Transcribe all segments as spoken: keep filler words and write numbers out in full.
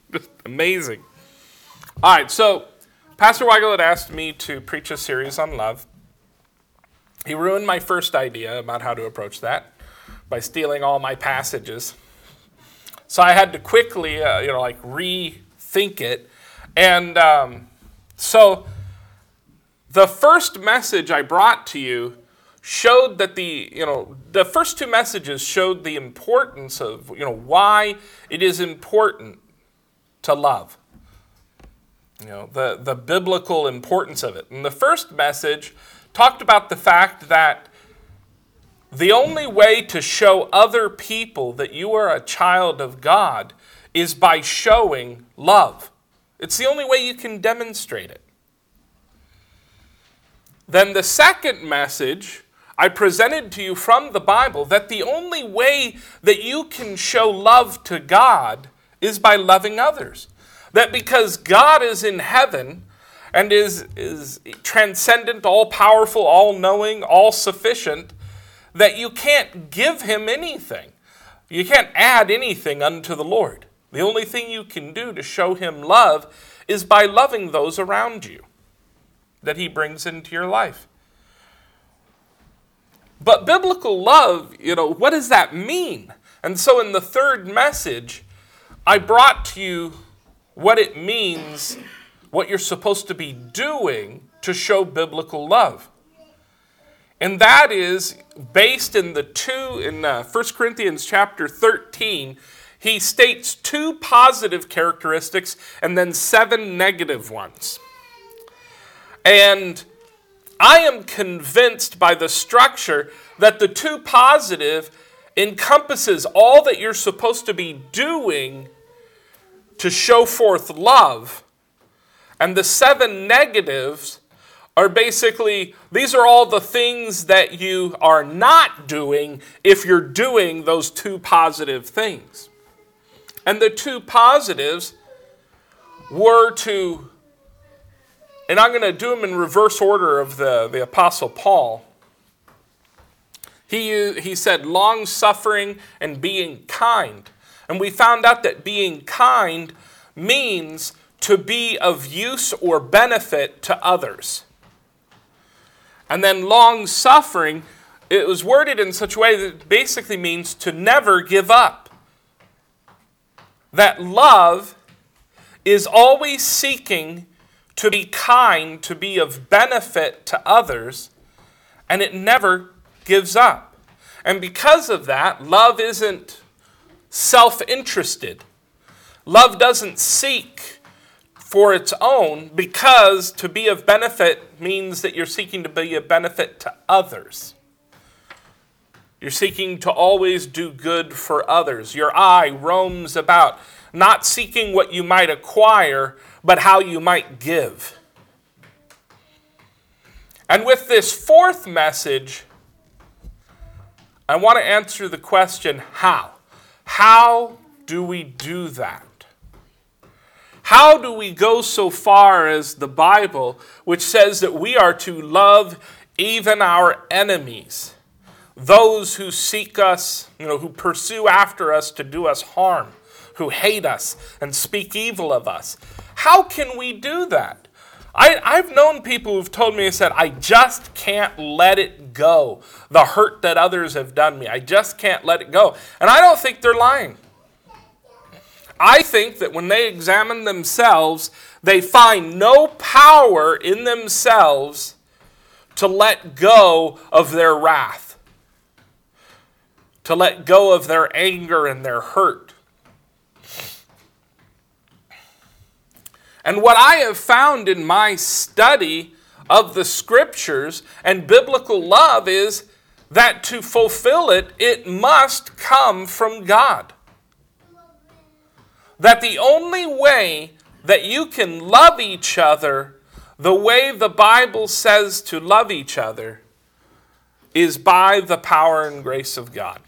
Just amazing. All right, so Pastor Weigel had asked me to preach a series on love. He ruined my first idea about how to approach that by stealing all my passages. So I had to quickly, uh, you know, like rethink it. And um, so the first message I brought to you showed that the, you know, the first two messages showed the importance of, you know, why it is important to love. You know, the, the biblical importance of it. And the first message talked about the fact that the only way to show other people that you are a child of God is by showing love. It's the only way you can demonstrate it. Then the second message I presented to you from the Bible that the only way that you can show love to God is by loving others. That because God is in heaven and is, is transcendent, all-powerful, all-knowing, all-sufficient, that you can't give him anything. You can't add anything unto the Lord. The only thing you can do to show him love is by loving those around you that he brings into your life. But biblical love, you know, what does that mean? And so in the third message, I brought to you what it means, what you're supposed to be doing to show biblical love. And that is based in the two, in uh, First Corinthians chapter thirteen, he states two positive characteristics and then seven negative ones. And I am convinced by the structure that the two positive encompasses all that you're supposed to be doing to show forth love. And the seven negatives are basically, these are all the things that you are not doing if you're doing those two positive things. And the two positives were to, and I'm going to do them in reverse order of the, the Apostle Paul. He, he said long-suffering and being kind. And we found out that being kind means to be of use or benefit to others. And then long-suffering, it was worded in such a way that it basically means to never give up. That love is always seeking to be kind, to be of benefit to others, and it never gives up. And because of that, love isn't self-interested. Love doesn't seek for its own, because to be of benefit means that you're seeking to be of benefit to others. You're seeking to always do good for others. Your eye roams about, not seeking what you might acquire, but how you might give. And with this fourth message, I want to answer the question, how? How do we do that? How do we go so far as the Bible, which says that we are to love even our enemies, those who seek us, you know, who pursue after us to do us harm, who hate us and speak evil of us? How can we do that? I, I've known people who've told me, they said, I just can't let it go. The hurt that others have done me, I just can't let it go. And I don't think they're lying. I think that when they examine themselves, they find no power in themselves to let go of their wrath, to let go of their anger and their hurt. And what I have found in my study of the Scriptures and biblical love is that to fulfill it, it must come from God. That the only way that you can love each other the way the Bible says to love each other is by the power and grace of God.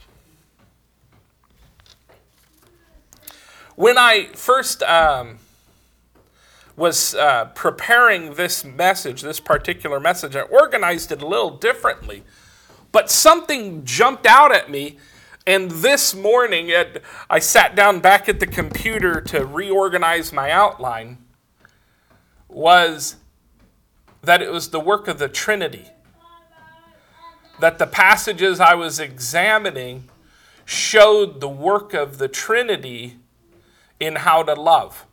When I first um, was uh, preparing this message, this particular message, I organized it a little differently. But something jumped out at me And this morning, at, I sat down back at the computer to reorganize my outline, was that it was the work of the Trinity. That the passages I was examining showed the work of the Trinity in how to love.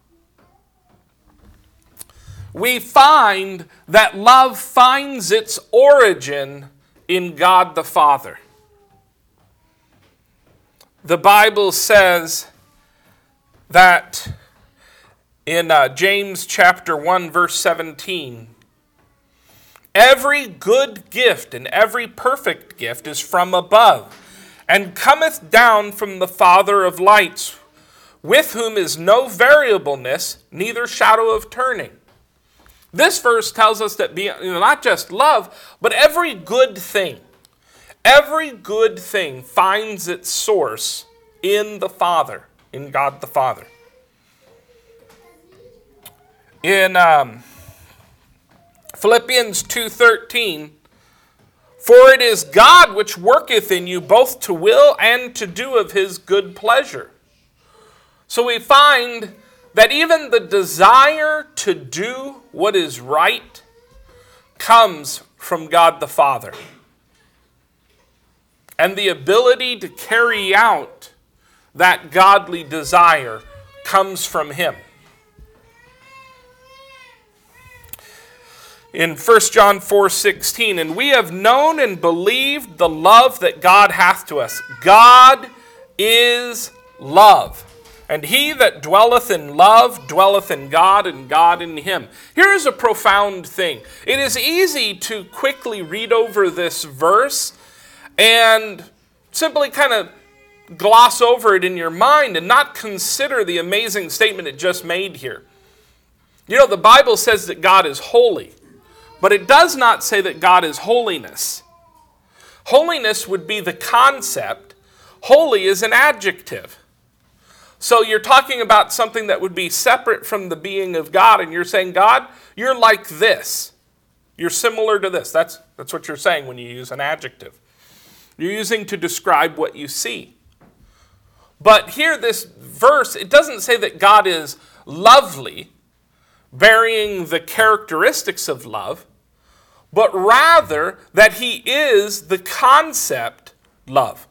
We find that love finds its origin in God the Father. The Bible says that in uh, James chapter one, verse seventeen, every good gift and every perfect gift is from above, and cometh down from the Father of lights, with whom is no variableness, neither shadow of turning. This verse tells us that be, you know, not just love, but every good thing, every good thing finds its source in the Father, in God the Father. In um, Philippians two thirteen, for it is God which worketh in you both to will and to do of his good pleasure. So we find that even the desire to do what is right comes from God the Father. And the ability to carry out that godly desire comes from him. In First John four sixteen, and we have known and believed the love that God hath to us. God is love. And he that dwelleth in love dwelleth in God, and God in him. Here is a profound thing. It is easy to quickly read over this verse and simply kind of gloss over it in your mind and not consider the amazing statement it just made here. You know, the Bible says that God is holy, but it does not say that God is holiness. Holiness would be the concept. Holy is an adjective. So you're talking about something that would be separate from the being of God, and you're saying, God, you're like this. You're similar to this. That's, that's what you're saying when you use an adjective. You're using to describe what you see. But here, this verse, it doesn't say that God is lovely, bearing the characteristics of love, but rather that he is the concept love.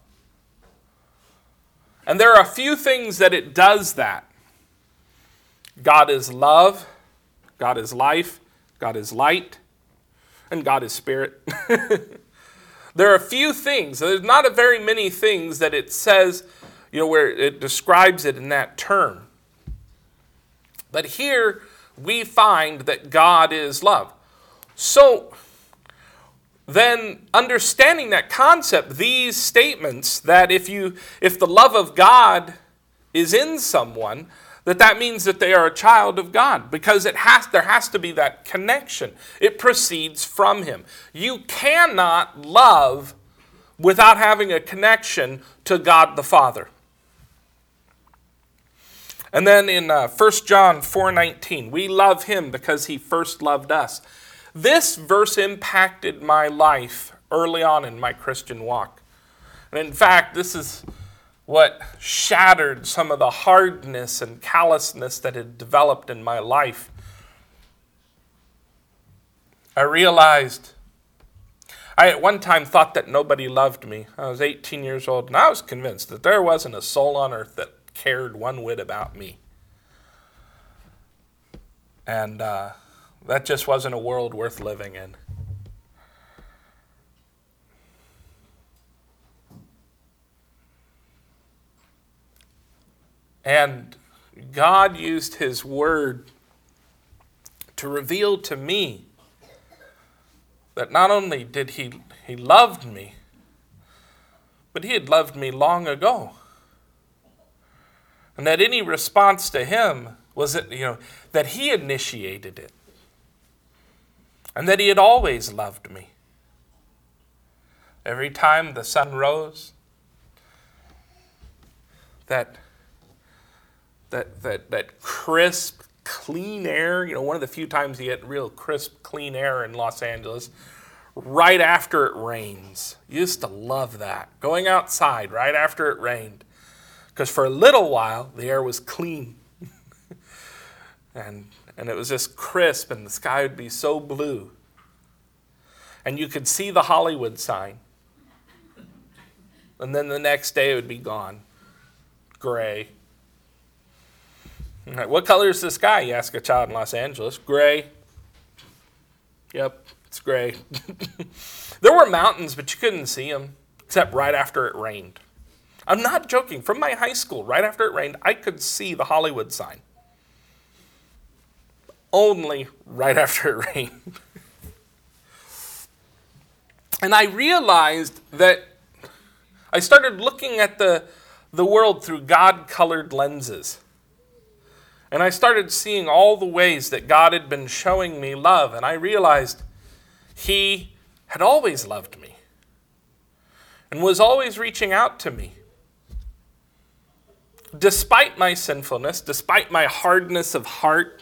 And there are a few things that it does that. God is love, God is life, God is light, and God is spirit. There are a few things. There's not a very many things that it says, you know, where it describes it in that term. But here we find that God is love. So then, understanding that concept, these statements that if you if the love of God is in someone, that that means that they are a child of God, because it has there has to be that connection. It proceeds from him. You cannot love without having a connection to God the Father. And then in uh, First John four nineteen, we love him because he first loved us. This verse impacted my life early on in my Christian walk. And in fact, this is what shattered some of the hardness and callousness that had developed in my life. I realized, I at one time thought that nobody loved me. I was eighteen years old, and I was convinced that there wasn't a soul on earth that cared one whit about me. And uh, that just wasn't a world worth living in. And God used his word to reveal to me that not only did he, he loved me, but he had loved me long ago. And that any response to him was that, you know, that he initiated it. And that he had always loved me. Every time the sun rose, that that that that crisp, clean air, you know, one of the few times you get real crisp, clean air in Los Angeles, right after it rains. Used to love that. Going outside right after it rained. Because for a little while, the air was clean. and, and it was just crisp, and the sky would be so blue. And you could see the Hollywood sign. And then the next day it would be gone. Gray. All right, what color is the sky? You ask a child in Los Angeles. Gray. Yep, it's gray. There were mountains, but you couldn't see them, except right after it rained. I'm not joking. From my high school, right after it rained, I could see the Hollywood sign. Only right after it rained. And I realized that I started looking at the, the world through God-colored lenses. And I started seeing all the ways that God had been showing me love. And I realized He had always loved me and was always reaching out to me. Despite my sinfulness, despite my hardness of heart,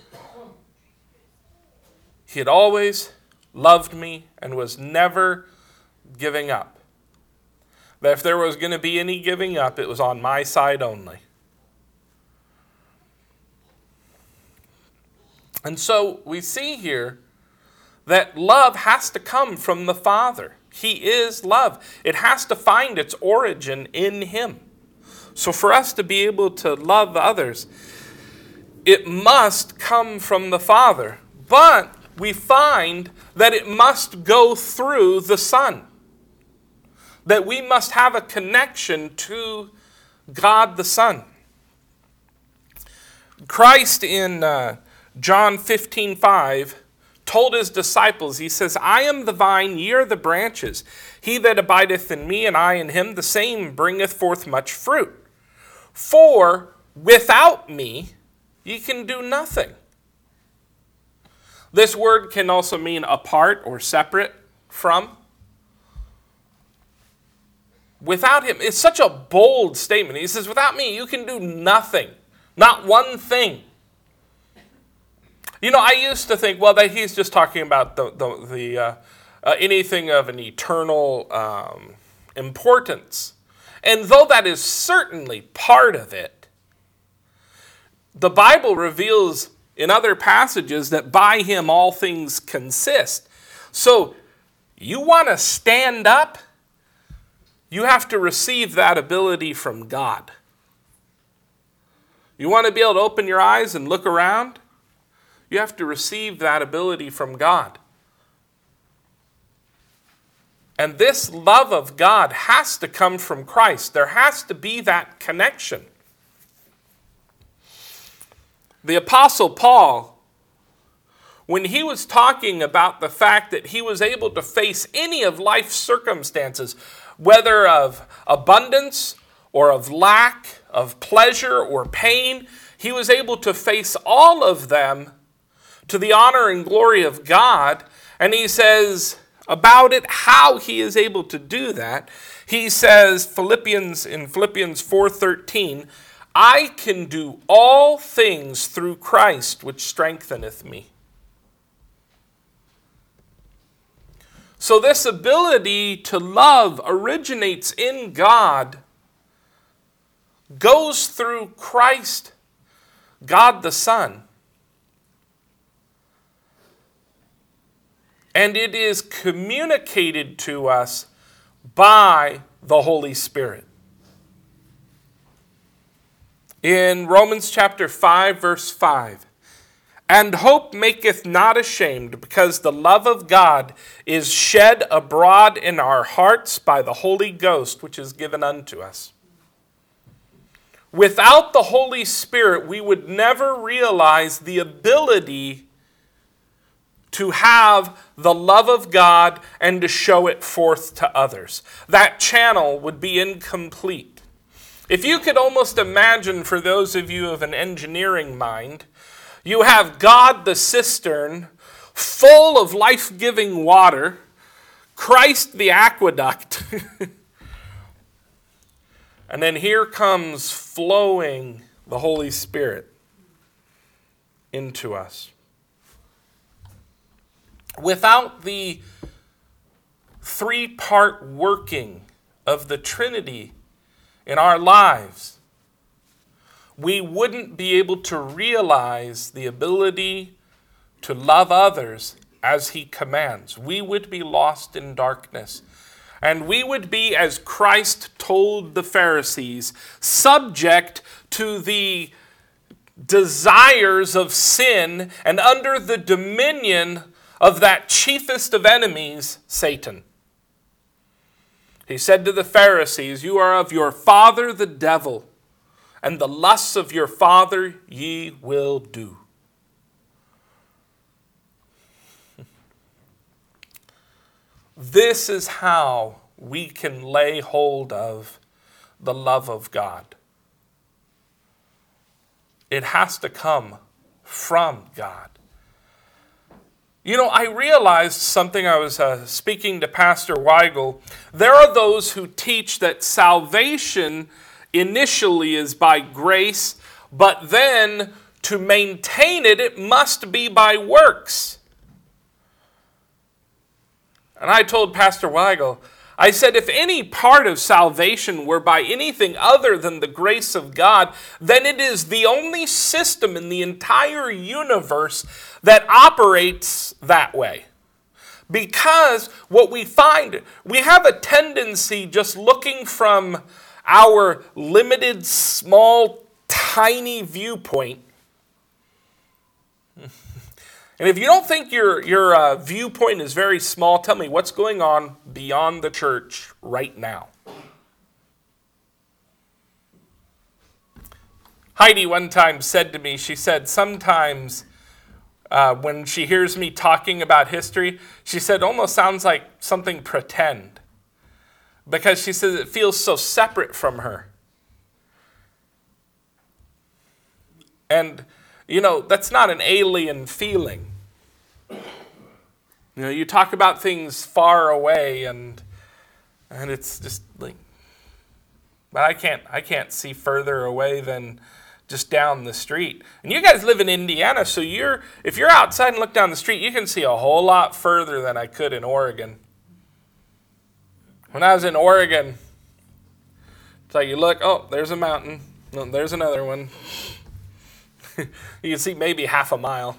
He had always loved me and was never giving up. That if there was going to be any giving up, it was on my side only. And so we see here that love has to come from the Father. He is love. It has to find its origin in Him. So for us to be able to love others, it must come from the Father. But we find that it must go through the Son. That we must have a connection to God the Son. Christ in uh, John fifteen five told His disciples, He says, I am the vine, ye are the branches. He that abideth in me, and I in him, the same bringeth forth much fruit. For without me, ye can do nothing. This word can also mean apart or separate from. Without Him, it's such a bold statement. He says, without me, you can do nothing. Not one thing. You know, I used to think, well, that he's just talking about the, the, the uh, uh, anything of an eternal um, importance. And though that is certainly part of it, the Bible reveals in other passages that by Him all things consist. So, you want to stand up? You have to receive that ability from God. You want to be able to open your eyes and look around? You have to receive that ability from God. And this love of God has to come from Christ. There has to be that connection. The Apostle Paul, when he was talking about the fact that he was able to face any of life's circumstances, whether of abundance or of lack, of pleasure or pain, he was able to face all of them to the honor and glory of God. And he says about it, how he is able to do that. He says, Philippians in Philippians four thirteen, I can do all things through Christ, which strengtheneth me. So this ability to love originates in God, goes through Christ, God the Son. And it is communicated to us by the Holy Spirit. In Romans chapter five, verse five, and hope maketh not ashamed, because the love of God is shed abroad in our hearts by the Holy Ghost, which is given unto us. Without the Holy Spirit, we would never realize the ability to have the love of God and to show it forth to others. That channel would be incomplete. If you could almost imagine, for those of you of an engineering mind, you have God the cistern, full of life-giving water, Christ the aqueduct, and then here comes flowing the Holy Spirit into us. Without the three-part working of the Trinity in our lives, we wouldn't be able to realize the ability to love others as he commands. We would be lost in darkness. And we would be, as Christ told the Pharisees, subject to the desires of sin and under the dominion of that chiefest of enemies, Satan. He said to the Pharisees, "You are of your father the devil, and the lusts of your father ye will do." This is how we can lay hold of the love of God. It has to come from God. You know, I realized something. I was uh, speaking to Pastor Weigel. There are those who teach that salvation initially is by grace, but then to maintain it, it must be by works. And I told Pastor Weigel, I said, if any part of salvation were by anything other than the grace of God, then it is the only system in the entire universe that operates that way. Because what we find, we have a tendency just looking from our limited, small, tiny viewpoint. And if you don't think your, your uh, viewpoint is very small, tell me what's going on beyond the church right now. Heidi one time said to me, she said, sometimes uh, when she hears me talking about history, she said, almost sounds like something pretend. Because she says it feels so separate from her. And, you know, that's not an alien feeling. You know, you talk about things far away and and it's just like, but I can't I can't see further away than just down the street. And you guys live in Indiana, so you're if you're outside and look down the street, you can see a whole lot further than I could in Oregon. When I was in Oregon, it's like you look, oh, there's a mountain. No, there's another one. You can see maybe half a mile.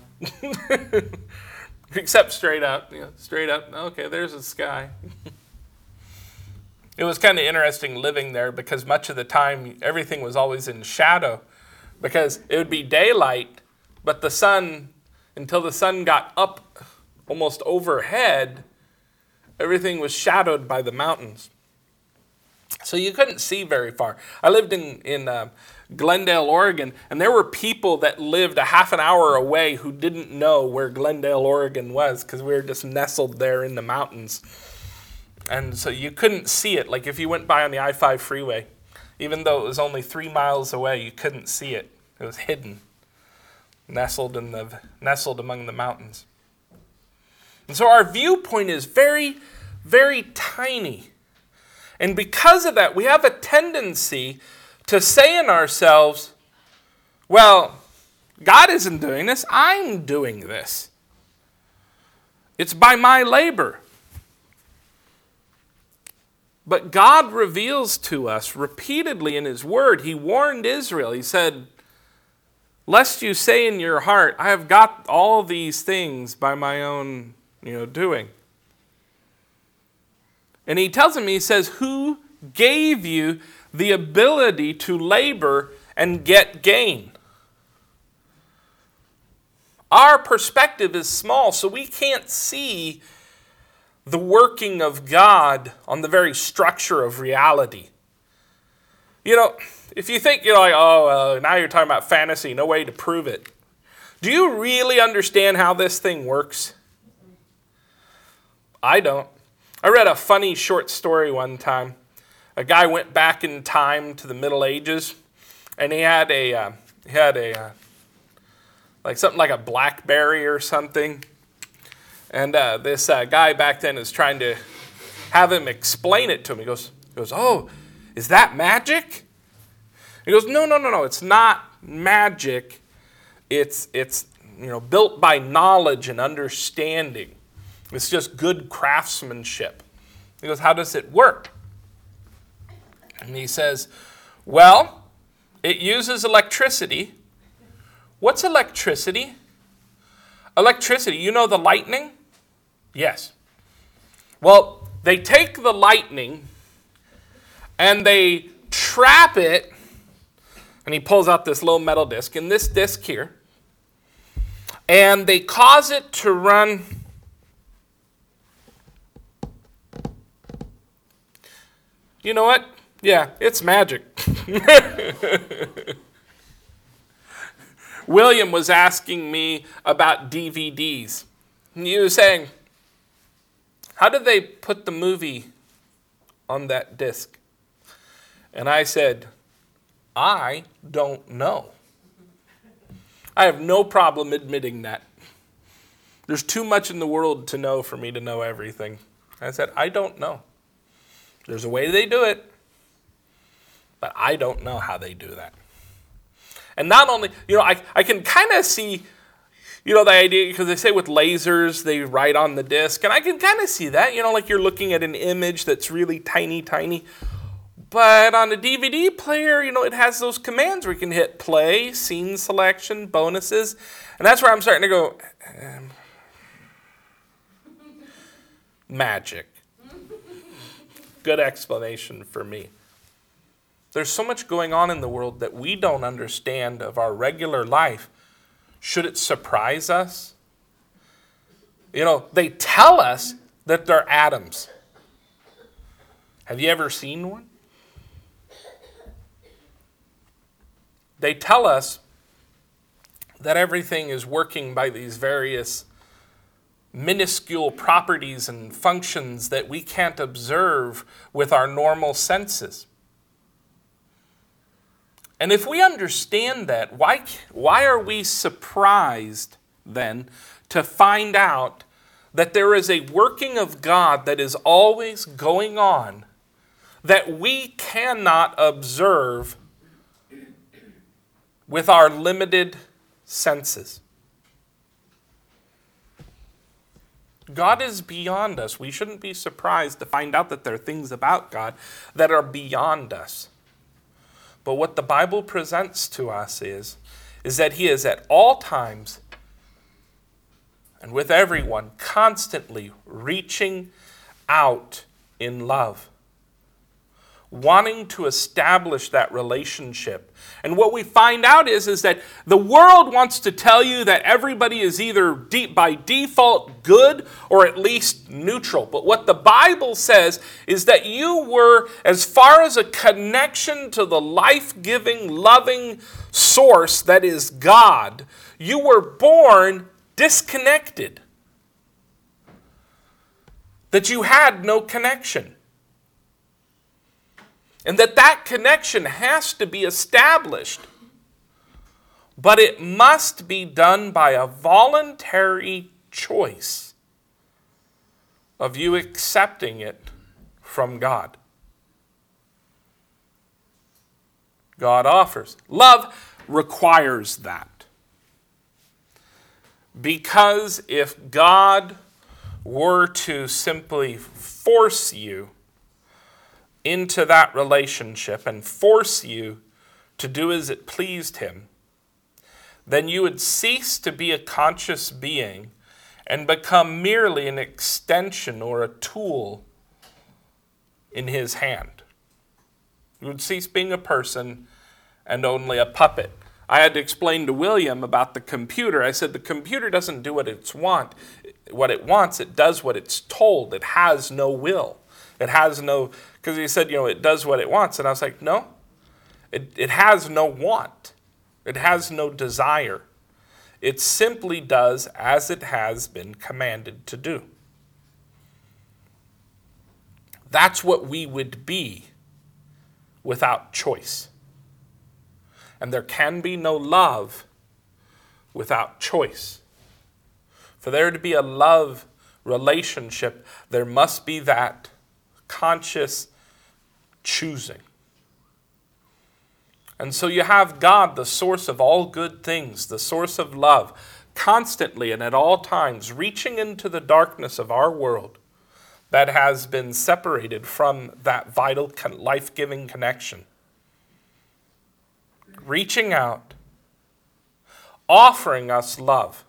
Except straight up. You know, straight up. Okay, there's the sky. It was kind of interesting living there because much of the time everything was always in shadow. Because it would be daylight, but the sun, until the sun got up almost overhead, everything was shadowed by the mountains. So you couldn't see very far. I lived in, in uh, Glendale, Oregon, and there were people that lived a half an hour away who didn't know where Glendale, Oregon was because we were just nestled there in the mountains. And so you couldn't see it. Like if you went by on the I five freeway, even though it was only three miles away, you couldn't see it. It was hidden, nestled in the nestled among the mountains. And so our viewpoint is very, very tiny. And because of that, we have a tendency to say in ourselves, well, God isn't doing this, I'm doing this. It's by my labor. But God reveals to us repeatedly in His Word, He warned Israel, He said, lest you say in your heart, I have got all these things by my own, you know, doing. And He tells him, He says, who gave you the ability to labor and get gain? Our perspective is small, so we can't see the working of God on the very structure of reality. You know, if you think, you're like, oh, uh, now you're talking about fantasy, no way to prove it. Do you really understand how this thing works? I don't. I read a funny short story one time. A guy went back in time to the Middle Ages, and he had a uh, he had a uh, like something like a BlackBerry or something. And uh, this uh, guy back then is trying to have him explain it to him. He goes, he goes, oh, is that magic? He goes, no, no, no, no. It's not magic. It's it's you know built by knowledge and understanding. It's just good craftsmanship. He goes, how does it work? And he says, well, it uses electricity. What's electricity? Electricity, you know the lightning? Yes. Well, they take the lightning and they trap it, and he pulls out this little metal disc, in this disc here, and they cause it to run. You know what? Yeah, it's magic. William was asking me about D V Ds. And he was saying, how did they put the movie on that disc? And I said, I don't know. I have no problem admitting that. There's too much in the world to know for me to know everything. I said, I don't know. There's a way they do it, but I don't know how they do that. And not only, you know, I, I can kind of see, you know, the idea, because they say with lasers, they write on the disc, and I can kind of see that, you know, like you're looking at an image that's really tiny, tiny. But on a D V D player, you know, it has those commands where you can hit play, scene selection, bonuses, and that's where I'm starting to go, um, magic. Good explanation for me. There's so much going on in the world that we don't understand of our regular life. Should it surprise us? You know, they tell us that they're atoms. Have you ever seen one? They tell us that everything is working by these various minuscule properties and functions that we can't observe with our normal senses. And if we understand that, why, why are we surprised then to find out that there is a working of God that is always going on that we cannot observe with our limited senses? God is beyond us. We shouldn't be surprised to find out that there are things about God that are beyond us. But what the Bible presents to us is, is that he is at all times and with everyone constantly reaching out in love, wanting to establish that relationship. And what we find out is, is that the world wants to tell you that everybody is either de- by default good or at least neutral. But what the Bible says is that you were, as far as a connection to the life-giving, loving source that is God, you were born disconnected. That you had no connection. And that that connection has to be established. But it must be done by a voluntary choice of you accepting it from God. God offers. Love requires that. Because if God were to simply force you into that relationship and force you to do as it pleased him, then you would cease to be a conscious being and become merely an extension or a tool in his hand. You would cease being a person and only a puppet. I had to explain to William about the computer. I said the computer doesn't do what it's want, what it wants, it does what it's told. It has no will. It has no, because he said, you know, it does what it wants. And I was like, no, it, it has no want. It has no desire. It simply does as it has been commanded to do. That's what we would be without choice. And there can be no love without choice. For there to be a love relationship, there must be that conscious choosing. And so you have God, the source of all good things, the source of love, constantly and at all times reaching into the darkness of our world, that has been separated from that vital, life-giving connection. Reaching out, offering us love.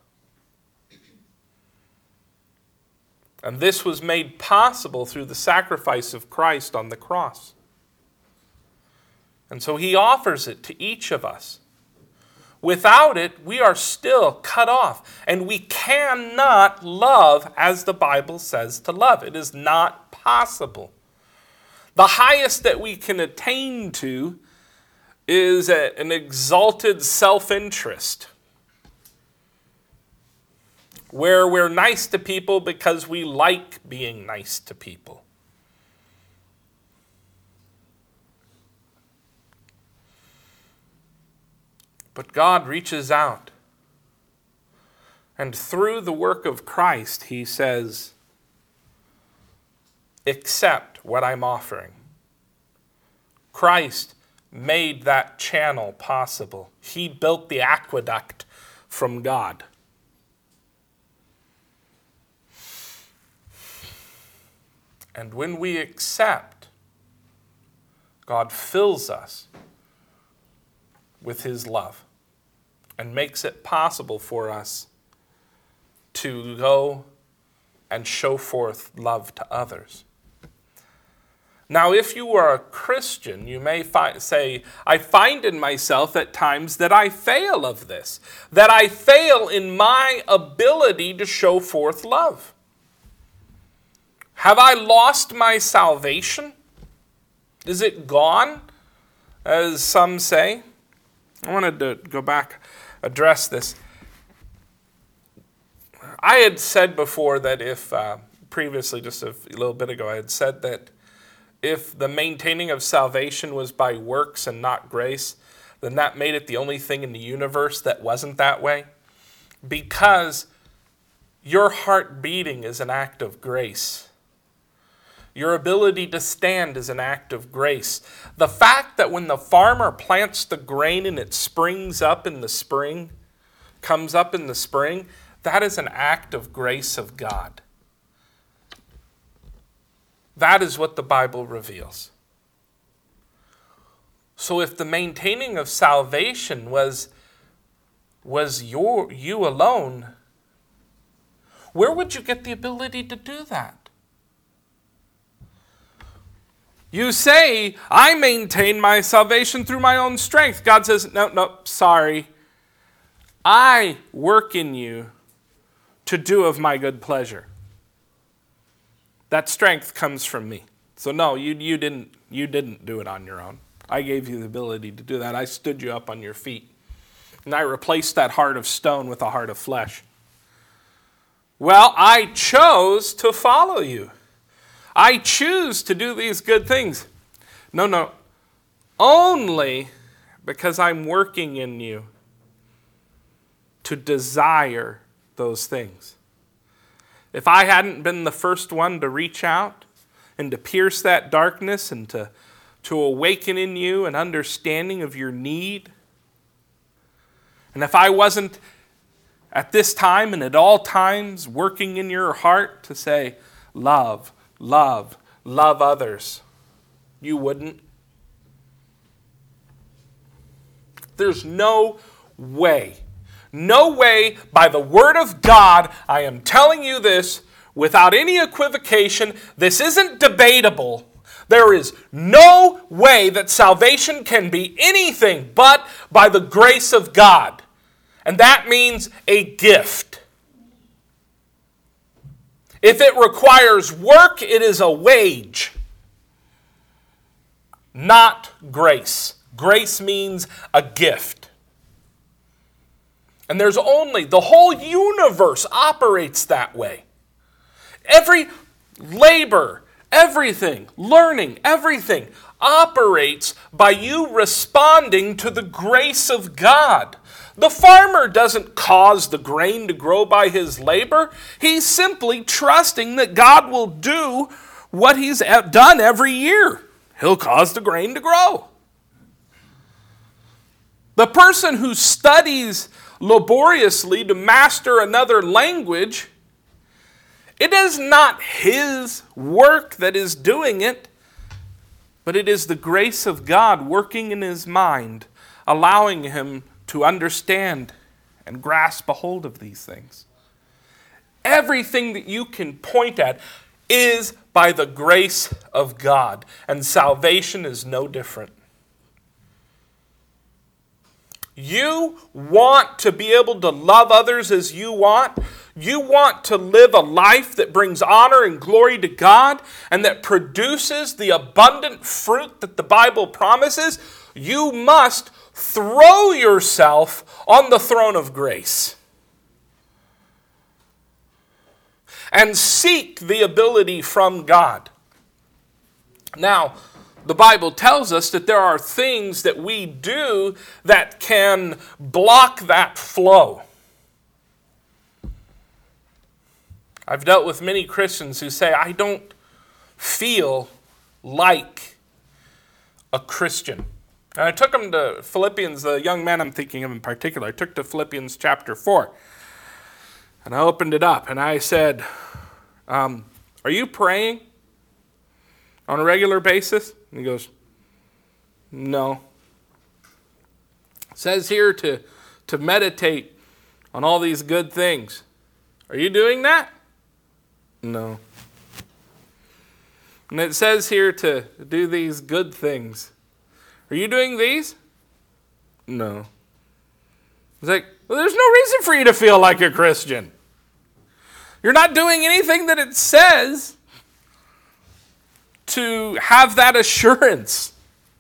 And this was made possible through the sacrifice of Christ on the cross. And so he offers it to each of us. Without it, we are still cut off, and we cannot love as the Bible says to love. It is not possible. The highest that we can attain to is a, an exalted self-interest, where we're nice to people because we like being nice to people. But God reaches out, and through the work of Christ, he says, accept what I'm offering. Christ made that channel possible. He built the aqueduct from God. And when we accept, God fills us with his love and makes it possible for us to go and show forth love to others. Now, if you are a Christian, you may fi- say, I find in myself at times that I fail of this, that I fail in my ability to show forth love. Have I lost my salvation? Is it gone, as some say? I wanted to go back, address this. I had said before that if, uh, previously, just a little bit ago, I had said that if the maintaining of salvation was by works and not grace, then that made it the only thing in the universe that wasn't that way. Because your heart beating is an act of grace. Your ability to stand is an act of grace. The fact that when the farmer plants the grain and it springs up in the spring, comes up in the spring, that is an act of grace of God. That is what the Bible reveals. So if the maintaining of salvation was, was your, you alone, where would you get the ability to do that? You say, I maintain my salvation through my own strength. God says, no, no, sorry. I work in you to do of my good pleasure. That strength comes from me. So no, you, you, didn't, you didn't do it on your own. I gave you the ability to do that. I stood you up on your feet. And I replaced that heart of stone with a heart of flesh. Well, I chose to follow you. I choose to do these good things. No, no. Only because I'm working in you to desire those things. If I hadn't been the first one to reach out and to pierce that darkness and to, to awaken in you an understanding of your need, and if I wasn't at this time and at all times working in your heart to say, love, love, love others, you wouldn't. There's no way. No way, by the word of God, I am telling you this without any equivocation. This isn't debatable. There is no way that salvation can be anything but by the grace of God. And that means a gift. If it requires work, it is a wage, not grace. Grace means a gift. And there's only, the whole universe operates that way. Every labor, everything, learning, everything operates by you responding to the grace of God. The farmer doesn't cause the grain to grow by his labor. He's simply trusting that God will do what he's done every year. He'll cause the grain to grow. The person who studies laboriously to master another language It is not his work that is doing it, but it is the grace of God working in his mind, allowing him to understand and grasp a hold of these things. Everything that you can point at is by the grace of God, and salvation is no different. You want to be able to love others as you want. You want to live a life that brings honor and glory to God and that produces the abundant fruit that the Bible promises. You must throw yourself on the throne of grace and seek the ability from God. Now, the Bible tells us that there are things that we do that can block that flow. I've dealt with many Christians who say, I don't feel like a Christian. And I took them to Philippians, the young man I'm thinking of in particular. I took to Philippians chapter four. And I opened it up and I said, um, are you praying on a regular basis? And he goes, no. It says here to, to meditate on all these good things. Are you doing that? No. And it says here to do these good things. Are you doing these? No. It's like, well, there's no reason for you to feel like a Christian. You're not doing anything that it says to have that assurance.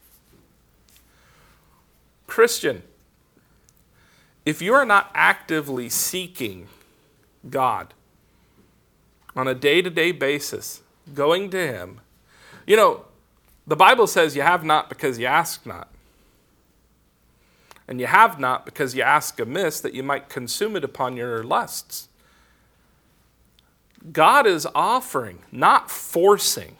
Christian, if you are not actively seeking God on a day-to-day basis, going to him, you know, the Bible says you have not because you ask not. And you have not because you ask amiss, that you might consume it upon your lusts. God is offering, not forcing.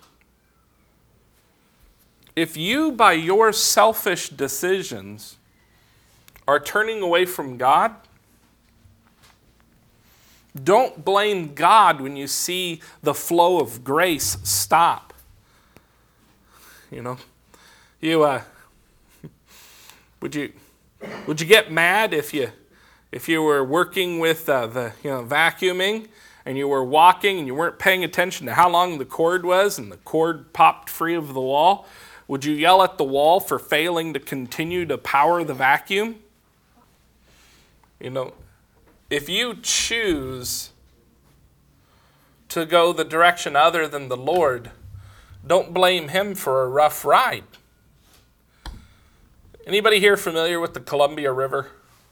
If you, by your selfish decisions, are turning away from God, don't blame God when you see the flow of grace stop. You know, you uh, would you would you get mad if you if you were working with uh, the you know vacuuming and you were walking and you weren't paying attention to how long the cord was and the cord popped free of the wall? Would you yell at the wall for failing to continue to power the vacuum? You know, if you choose to go the direction other than the Lord, don't blame him for a rough ride. Anybody here familiar with the Columbia River?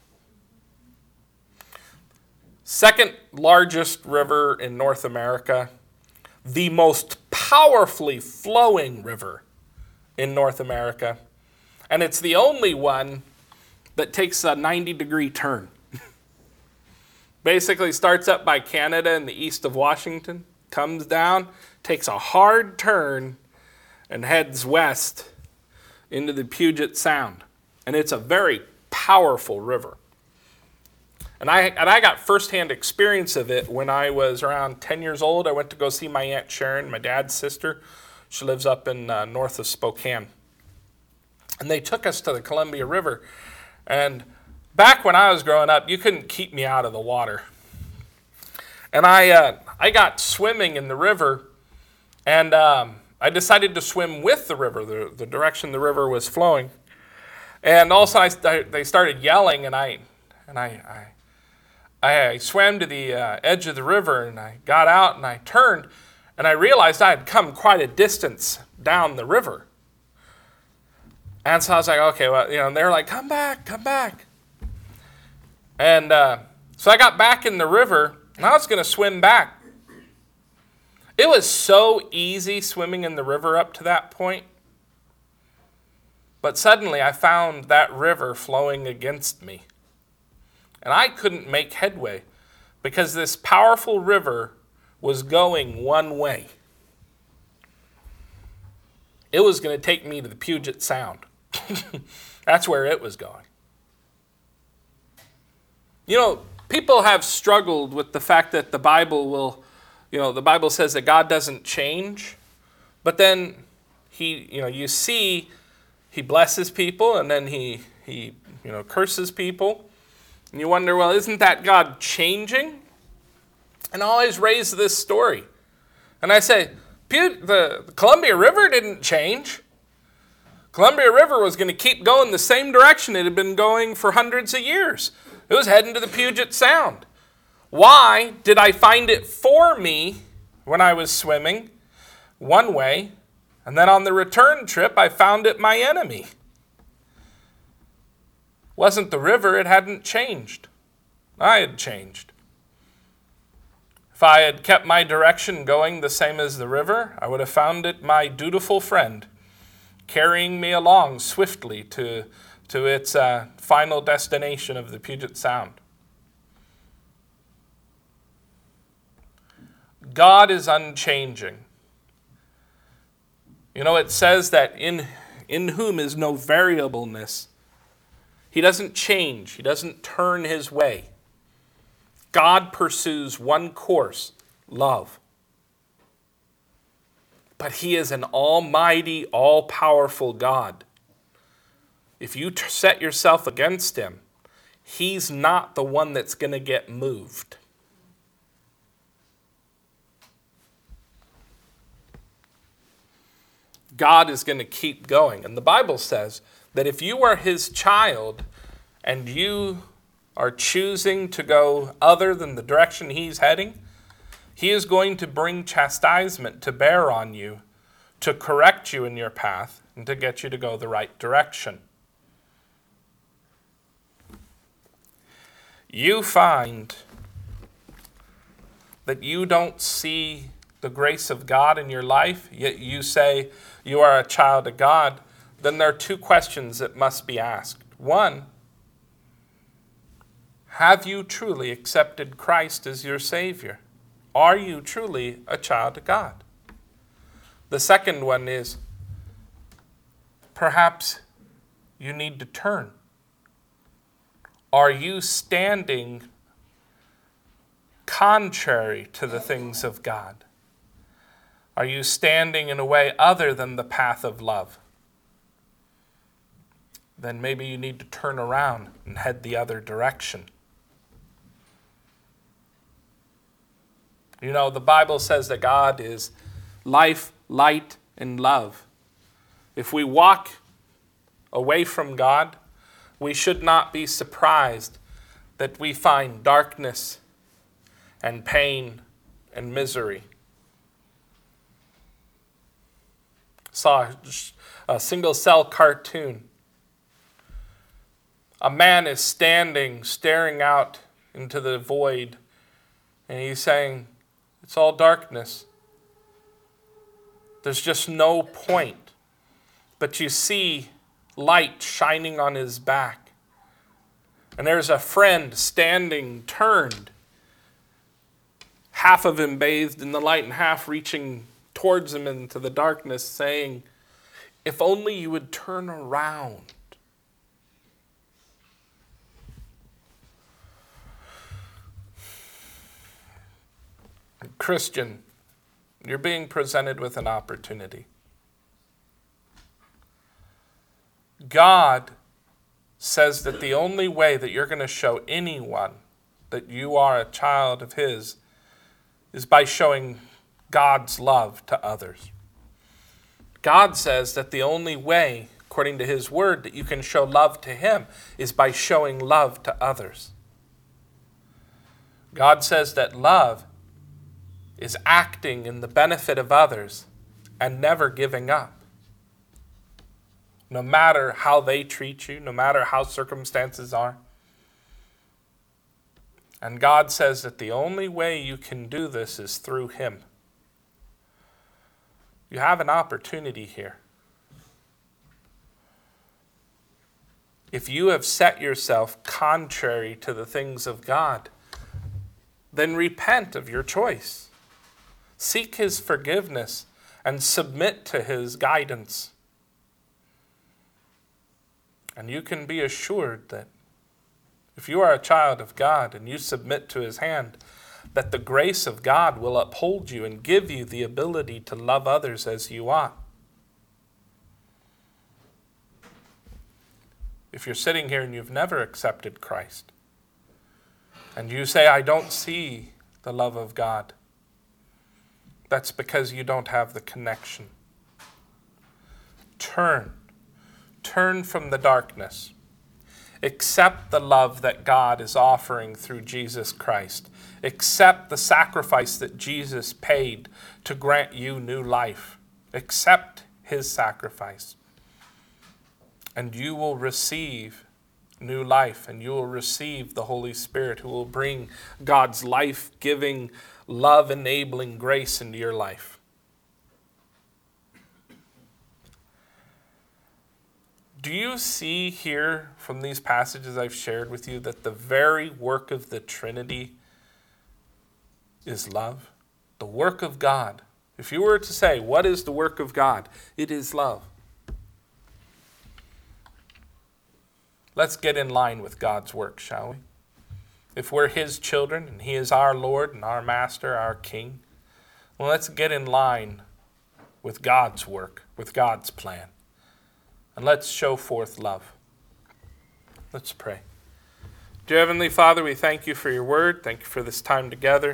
Second largest river in North America, the most powerfully flowing river in North America, and it's the only one that takes a ninety degree turn. Basically starts up by Canada in the east of Washington, comes down, takes a hard turn, and heads west into the Puget Sound. And it's a very powerful river. And I and I got firsthand experience of it when I was around ten years old. I went to go see my Aunt Sharon, my dad's sister. She lives up in uh, north of Spokane. And they took us to the Columbia River. And back when I was growing up, you couldn't keep me out of the water. And I uh, I got swimming in the river, and um, I decided to swim with the river, the, the direction the river was flowing. And also I, I, they started yelling, and I and I I, I swam to the uh, edge of the river, and I got out, and I turned, and I realized I had come quite a distance down the river. And so I was like, okay, well, you know, and they're like, come back, come back. And uh, so I got back in the river, and I was going to swim back. It was so easy swimming in the river up to that point. But suddenly I found that river flowing against me. And I couldn't make headway because this powerful river was going one way. It was going to take me to the Puget Sound. That's where it was going. You know, people have struggled with the fact that the Bible will you know, the Bible says that God doesn't change, but then he, you know, you see he blesses people and then he, he, you know, curses people. And you wonder, well, isn't that God changing? And I always raise this story. And I say, the Columbia River didn't change. Columbia River was going to keep going the same direction it had been going for hundreds of years. It was heading to the Puget Sound. Why did I find it for me when I was swimming one way, and then on the return trip I found it my enemy? It wasn't the river, it hadn't changed. I had changed. If I had kept my direction going the same as the river, I would have found it my dutiful friend, carrying me along swiftly to, to its uh, final destination of the Puget Sound. God is unchanging. You know, it says that in, in whom is no variableness. He doesn't change. He doesn't turn his way. God pursues one course, love. But he is an almighty, all-powerful God. If you t- set yourself against him, he's not the one that's going to get moved. God is going to keep going. And the Bible says that if you are his child and you are choosing to go other than the direction he's heading, he is going to bring chastisement to bear on you to correct you in your path and to get you to go the right direction. You find that you don't see the grace of God in your life, yet you say you are a child of God, then there are two questions that must be asked. One, have you truly accepted Christ as your Savior? Are you truly a child of God? The second one is, perhaps you need to turn. Are you standing contrary to the things of God? Are you standing in a way other than the path of love? Then maybe you need to turn around and head the other direction. You know, the Bible says that God is life, light, and love. If we walk away from God, we should not be surprised that we find darkness and pain and misery. Saw a single-cell cartoon. A man is standing, staring out into the void, and he's saying, it's all darkness. There's just no point. But you see light shining on his back. And there's a friend standing, turned, half of him bathed in the light and half reaching towards him into the darkness, saying, if only you would turn around. Christian, you're being presented with an opportunity. God says that the only way that you're going to show anyone that you are a child of his is by showing God's love to others. God says that the only way, according to his word, that you can show love to him is by showing love to others. God says that love is acting in the benefit of others and never giving up. No matter how they treat you, no matter how circumstances are. And God says that the only way you can do this is through him. You have an opportunity here. If you have set yourself contrary to the things of God, then repent of your choice. Seek his forgiveness and submit to his guidance. And you can be assured that if you are a child of God and you submit to his hand, that the grace of God will uphold you and give you the ability to love others as you ought. If you're sitting here and you've never accepted Christ, and you say, I don't see the love of God, that's because you don't have the connection. Turn. Turn from the darkness. Accept the love that God is offering through Jesus Christ. Accept the sacrifice that Jesus paid to grant you new life. Accept his sacrifice. And you will receive new life, and you will receive the Holy Spirit, who will bring God's life-giving, love-enabling grace into your life. Do you see here from these passages I've shared with you that the very work of the Trinity is love? The work of God. If you were to say, what is the work of God? It is love. Let's get in line with God's work, shall we? If we're his children and he is our Lord and our Master, our King, well, let's get in line with God's work, with God's plan. And let's show forth love. Let's pray. Dear Heavenly Father, we thank you for your word. Thank you for this time together.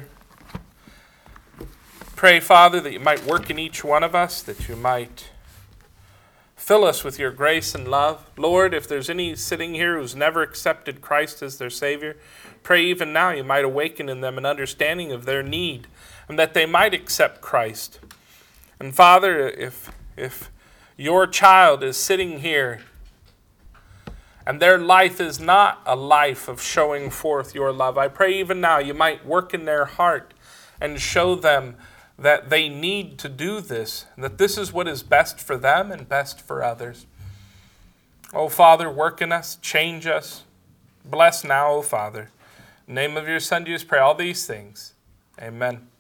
Pray, Father, that you might work in each one of us, that you might fill us with your grace and love. Lord, if there's any sitting here who's never accepted Christ as their Savior, pray even now you might awaken in them an understanding of their need, and that they might accept Christ. And Father, if if your child is sitting here and their life is not a life of showing forth your love, I pray even now you might work in their heart and show them that they need to do this, that this is what is best for them and best for others. Oh, Father, work in us, change us. Bless now, oh, Father. In the name of your Son, Jesus, pray all these things. Amen.